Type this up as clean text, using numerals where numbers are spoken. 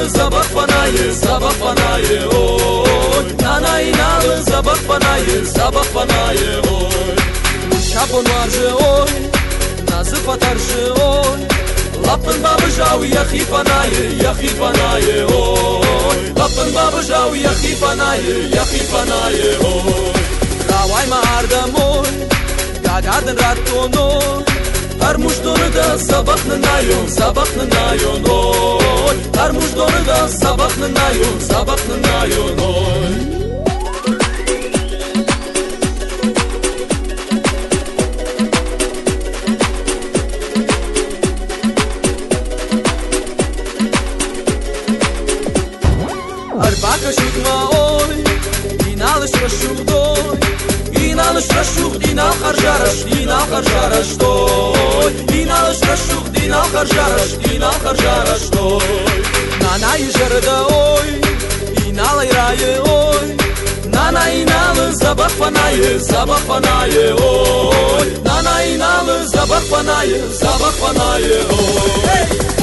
sabah fanaye, sabah fanaye oy. Nana inalı sabah fanaye, sabah fanaye oy. Şapon varjı oy, nazıf atarjı oy. Lapın babıjav yahi fanaye oy. Lapın babıjav yahi fanaye oy. Ravay mardam oy, gagadın raton oy. Her muştonu da sabahlı nayon oy. Her muştonu da sabahlı nayon oy. Arbaka şutma oy, inalış raşudoy. İnalış raşuk, inal harjaraş toy. İnalış raşuk, inal harjaraş toy. Nanay jarda oy, inal iraye oy. Nana inalı sabah fanaye oy. Nana inalı sabah fanaye oy. Hey!